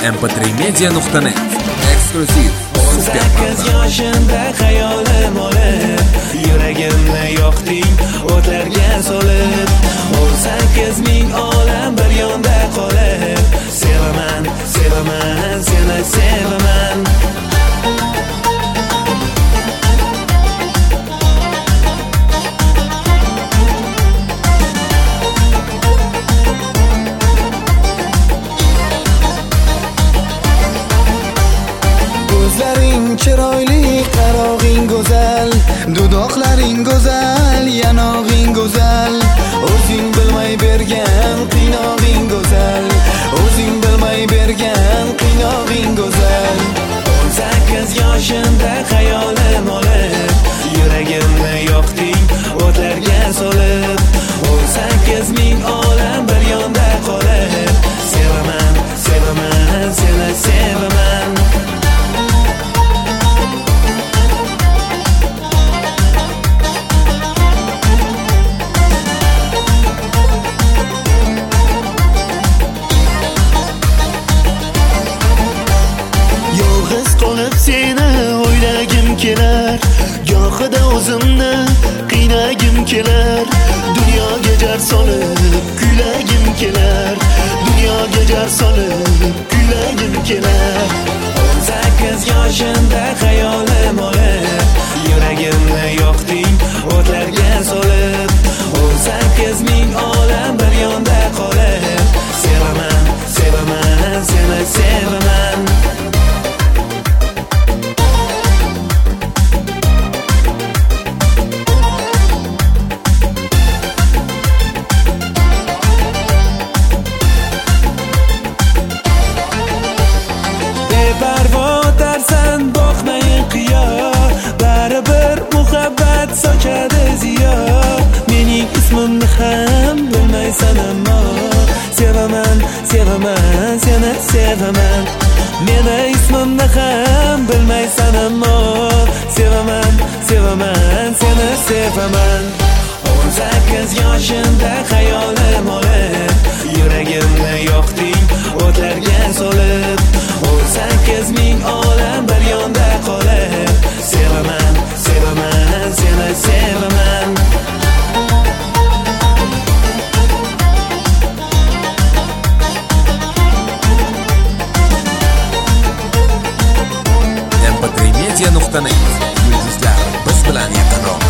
mp3media.net eksklyuziv 18 yoshimda xayolim olib, yuragimni yoqding o'tlarga solib. 18 ming olam bir yonda qolib, sevaman, sevaman, seni sevaman. Ko'zlaring chiroyli, qarog'ing go'zal, dudoqlaring go'zal, yanog'ing go'zal. O'zing bilmay bergan qiynog'ing go'zal, o'zing bilmay bergan qiynog'ing go'zal. 18 yoshimda xayolim olib, yuragimni yoqding o'tlarga solib. 18 ming olam bir yonda qolib, sevaman, sevaman, seni sevaman. Yolg'iz qolib seni o'ylagim kelar, gohida o'zimni qiynagim kelar. Dunyoga jar solib kuylagim kelar, dunyoga jar solib kuylagim kelar. 18 yoshimda xayolim olib, yuragimni yoqding o'tlarga solib. 18 ming olam bir yonda qolib, sevaman, sevaman, seni sevaman. Beparvo darsan boqmayin qiyo, baribir muhabbat sochadi ziyo. Mening ismimni ham bilmaysan ammo, sevaman, sevaman, seni sevaman. Meni ismimni ham bilmaysan ammo, sevaman, sevaman, seni sevaman. 18 yoshimda xayolim olib, yuragimni yoqding o'tlarga solib. 18 ming olam bir yonda qolib, sevaman, sevaman, seni sevaman. mp3media.net yulduzlar biz bilan yaqinroq.